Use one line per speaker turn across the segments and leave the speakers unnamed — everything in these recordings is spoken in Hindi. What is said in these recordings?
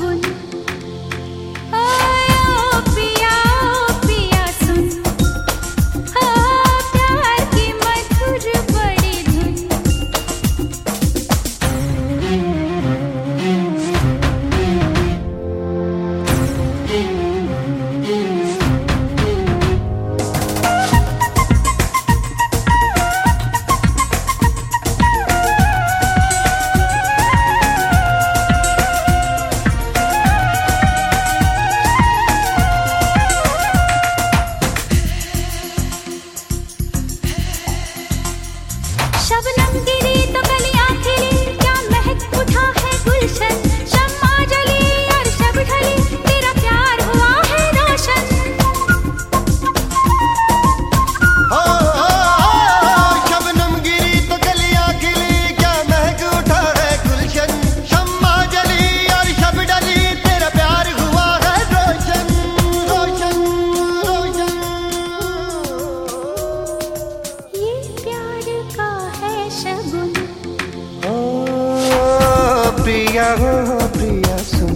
शगुन। ओ पिया सुन, प्यार की मधुर बड़ी धुन। शबनम गिरी तो कलियां खिली, क्या महक उठा है गुलशन। शम्मा जली और शब ढली, तेरा प्यार हुआ है रोशन।
शबनम गिरी तो कलियां खिली, क्या महक उठा है गुलशन। शम्मा जली और शब ढली, तेरा प्यार हुआ है रोशन रोशन रोशन।
ये प्यार का है शगुन।
ओ प्रिया सुन,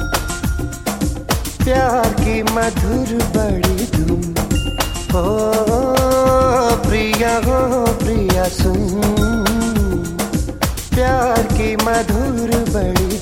प्यार की मधुर बड़ी धुन। ओ प्रिया सुन, प्यार की मधुर बड़ी